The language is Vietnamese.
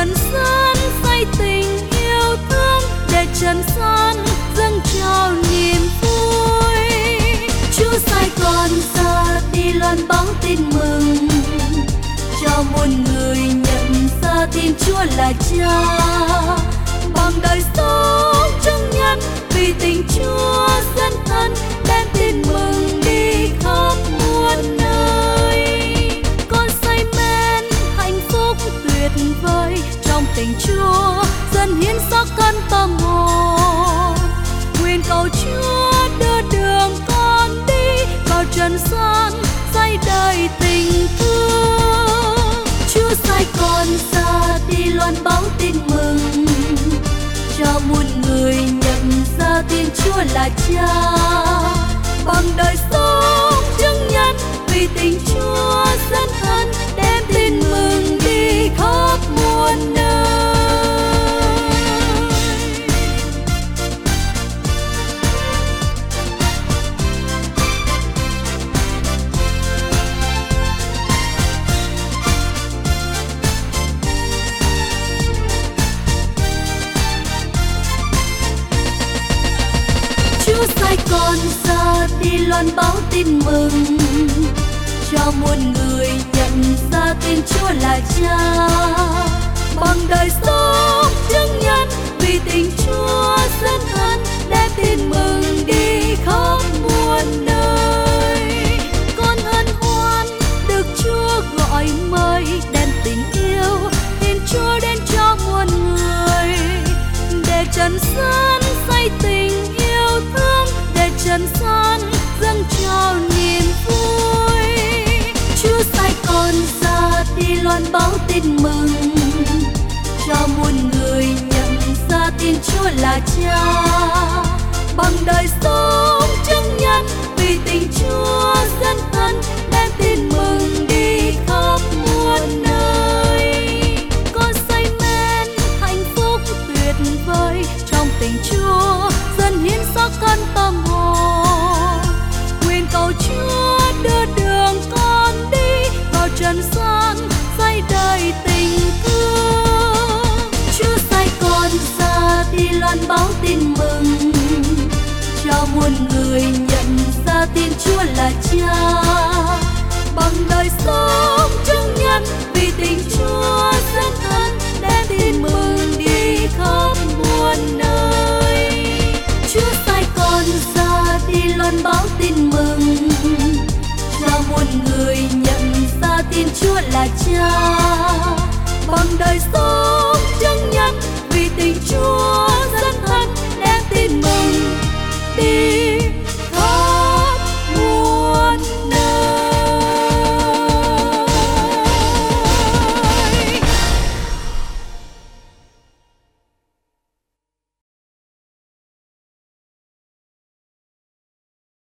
trần gian say tình yêu thương, để trần gian dâng trao niềm vui. Chúa Sài Gòn ra đi loan báo tin mừng, cho muôn người nhận ra tin Chúa là Cha. Bằng đời sống chứng nhân vì tình Chúa dân thân, đem tin mừng đi khắp muôn nơi. Con say mến hạnh phúc tuyệt vời, trong tình Chúa dân hiến xác thân tâm hồn. Nguyện cầu Chúa đưa đường con đi vào trần gian say đầy tình thương. Chúa Sài Gòn ra đi loan báo tin mừng, cho muôn người nhận ra tin Chúa là Cha. Bằng đời sống chứng nhân vì tình Chúa dân thân, đem tin mừng đi khắp muôn nơi. Chúa Sài Gòn ra đi loan báo tin mừng, cho muôn người nhận ra tin Chúa là Cha. Bằng đời sống chứng nhân vì tình Chúa dân thân, đem tin mừng đi khắp muôn nơi. Con hân hoan được Chúa gọi mời, đem tình yêu tin Chúa đến cho muôn người, để trần gian say tình yêu thương, để trần gian dâng trao niềm vui. Chúa Sài Gòn ra đi loan báo tin mừng, cho muôn người nhận ra tin Chúa là Cha. Bằng đời sống chứng nhân vì tình Chúa dân thân, đem tin mừng đi khắp muôn nơi. Con say mến hạnh phúc tuyệt vời, trong tình Chúa dân hiến xác thân tâm hồn. Nguyện cầu Chúa đưa đường con đi vào trần gian say đầy tình thương. Chúa Sài Gòn ra đi loan báo tin mừng, cho muôn người nhận ra tin Chúa là Cha. Bằng đời sống chứng nhân vì tình Chúa dân thân, đem tin mừng đi khắp muôn nơi. Chúa Sài Gòn ra đi loan báo tin mừng, cho muôn người nhận ra tin Chúa là Cha. Bằng đời sống chứng nhân vì tình Chúa dân thân, đem tin mừng đi